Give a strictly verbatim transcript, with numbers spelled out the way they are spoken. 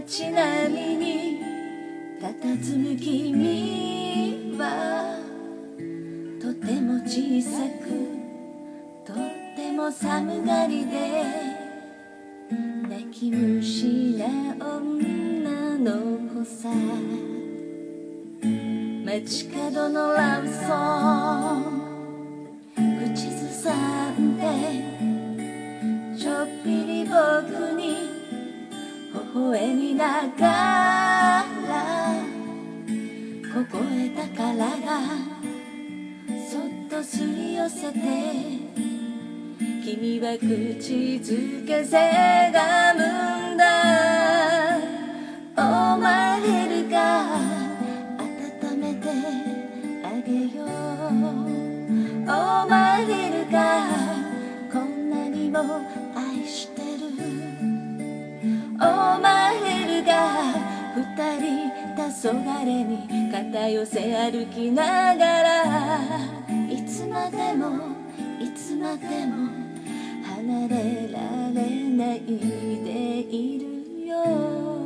街並みに佇む君はとても小さくとっても寒がりで泣き虫な女の子さ。街角のラブソング口ずさんでちょっぴり僕に微笑みながら凍えた殻がそっとすり寄せて君は口づけせがむんだ。お前るが温めてあげよう。お前るがこんなにも愛してる。お前るが二人黄昏に肩寄せ歩きながらいつまでもいつまでも離れられないでいるよ。